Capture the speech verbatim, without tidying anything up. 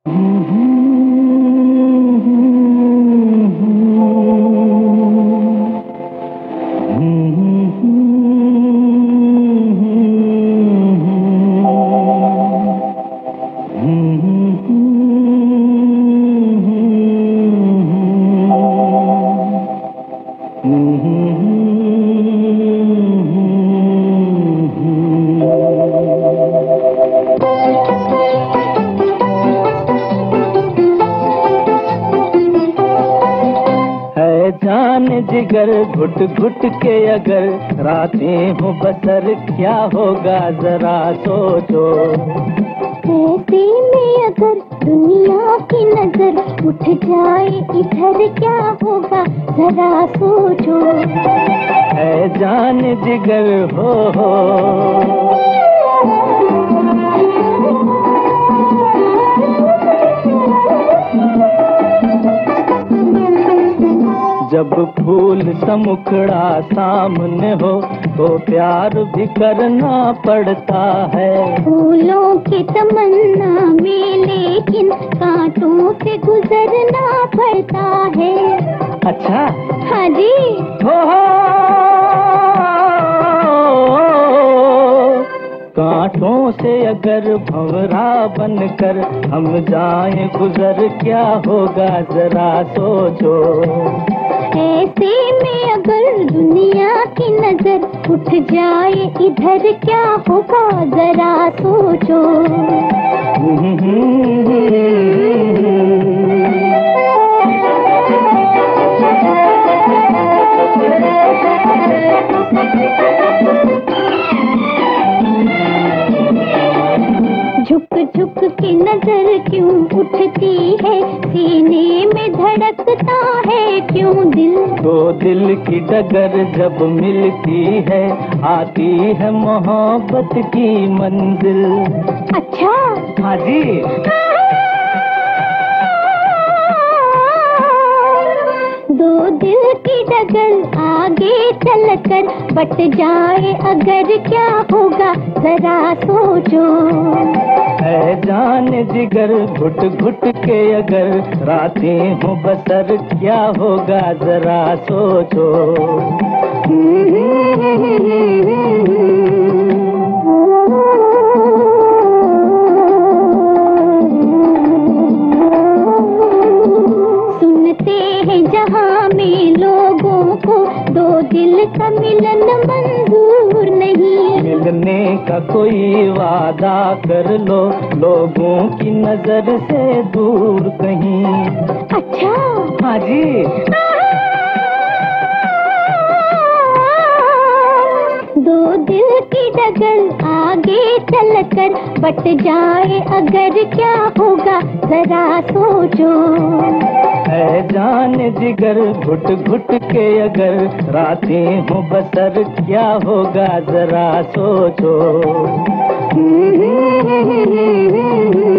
जान जिगर घुट घुट के अगर रातें हो बसर क्या होगा जरा सोचो। ऐसे में अगर दुनिया की नजर उठ जाए इधर क्या होगा जरा सोचो। है जान जिगर हो हो जब फूल समुखड़ा सामने हो तो प्यार भी करना पड़ता है। फूलों की तमन्ना में लेकिन कांटों से गुजरना पड़ता है। अच्छा हाँ जी हो हो कांटों से अगर भंवरा बनकर हम जाएं गुजर क्या होगा जरा सोचो। ऐसे में अगर दुनिया की नजर उठ जाए इधर क्या होगा जरा सोचो। झुक झुक के नजर क्यों उठती है, सीने में धड़कता है क्यों दिल। दो दिल की डगर जब मिलती है आती है मोहब्बत की मंजिल। अच्छा हाँ जी दो दिल की डगर आगे चलकर बट जाए अगर क्या होगा जरा सोचो। है जान जिगर घुट घुट के अगर रातें हो बसर क्या होगा जरा सोचो। सुनते हैं जहाँ में लोगों को दो दिल का मिलन मंजूर नहीं। मिलने का कोई वादा कर लो लोगों की नजर से दूर कहीं। अच्छा हाँ जी दो दिल की डगर आगे चलकर बट जाए अगर क्या होगा जरा सोचो। है जान जिगर घुट घुट के अगर रातें हो बसर क्या होगा जरा सोचो।